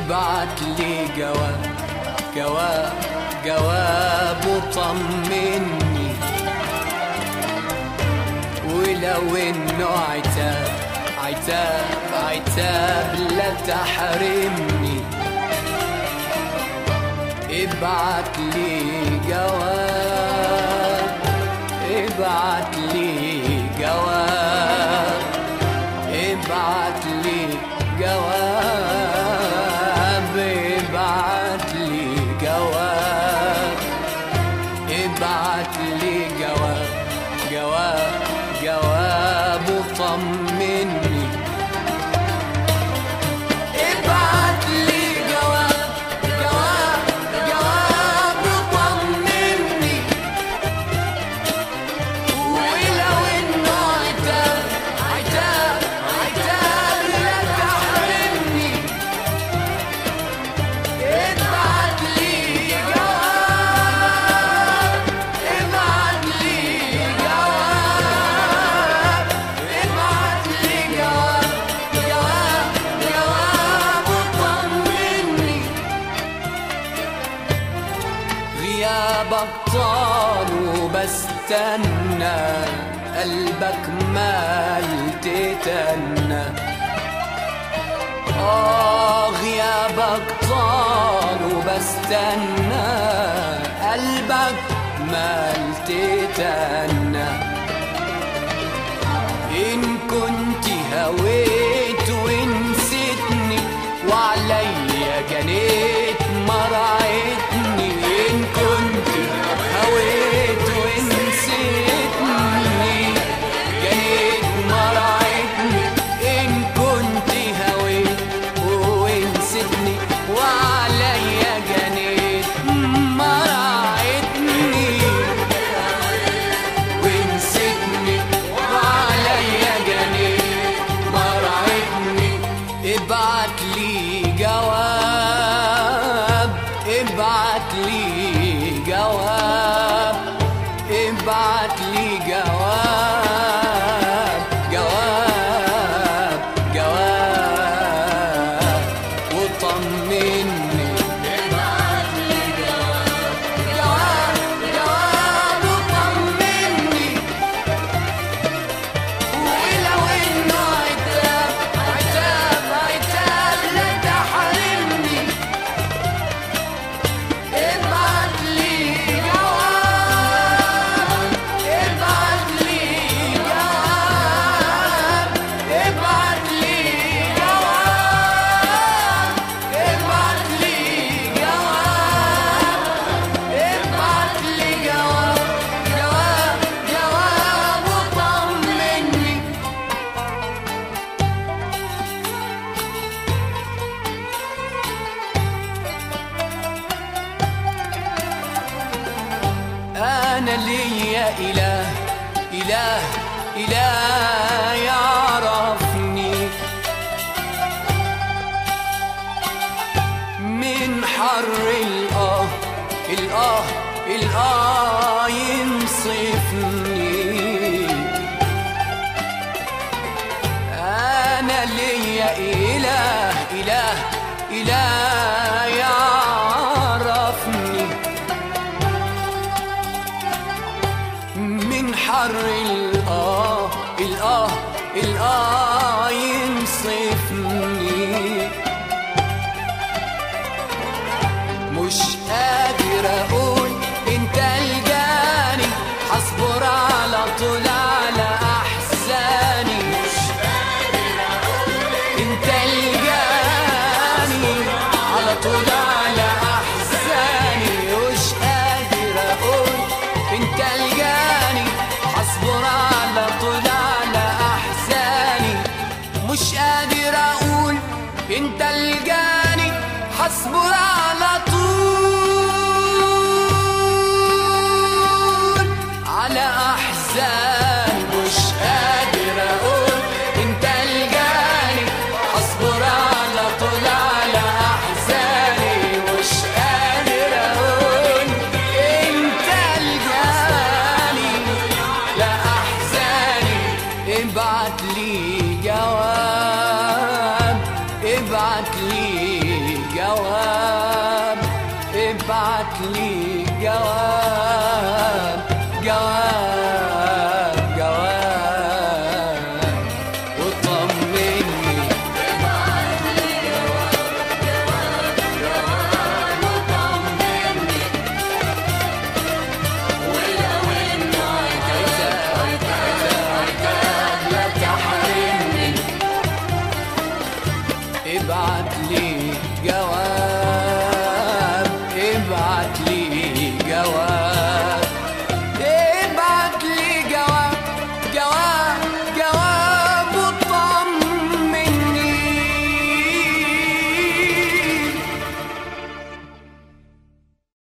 ابعت لي جواب جواب جواب وطمني، ولو انه عتاب عتاب عتاب لا تحرمني. ابعت لي جواب ابعت لي جواب ابعت لي جواب ابعت لي جواب ابعت لي جواب جواب جواب وطمني. ابعت لي جواب جواب جواب وطمني، ولو انه عتاب عتاب عتاب لا تحرمني. ابعت لي جواب ابعت لي جواب ابعت لي جواب جواب جواب وطمني. غيابك طال وبستنى، قلبك مال تتنى. غيابك طال وبستنى، قلبك مال تتنى. إن كنت هويت ونسيتني وعليا جنيت مرعتني. إن كنت هويت ونسيتني جنيت مرعتني. إن كنت هويت ونسيتني وعليا جنيت مرعتني. ونسيتني وعليا جنيت مرعتني. ابعت لي جواب ابعت لي جواب ابعت لي جواب جواب جواب وطمني. ابعت لي جواب جواب جواب وطمني، ولو انه عتاب عتاب عتاب لا تحرمني. ابعت لي جواب ابعت لي جواب ابعت لي جواب ابعت لي جواب ابعت لي جواب جواب جواب وطمني. أنا ليا إله إله إله يعرفني، من حر الآه ينصفني. أنا ليا إله إله إله يعرفني، من حر الآه ينصفني. مش قادر أقول أنت الجاني، هصبر على طول على أحزاني. مش قادر أقول أنت الجاني، على طول على أحزاني. مش قادر أقول أنت الجاني، هصبر على طول على أحزاني. مش قادر أقول أنت الجاني، هصبر على طول على أحزاني. مش قادر أقول أنت الجاني، هصبر على طول على أحزاني. مش قادر أقول أنت الجاني لا أحزاني. ابعت لي جواب ابعت لي لي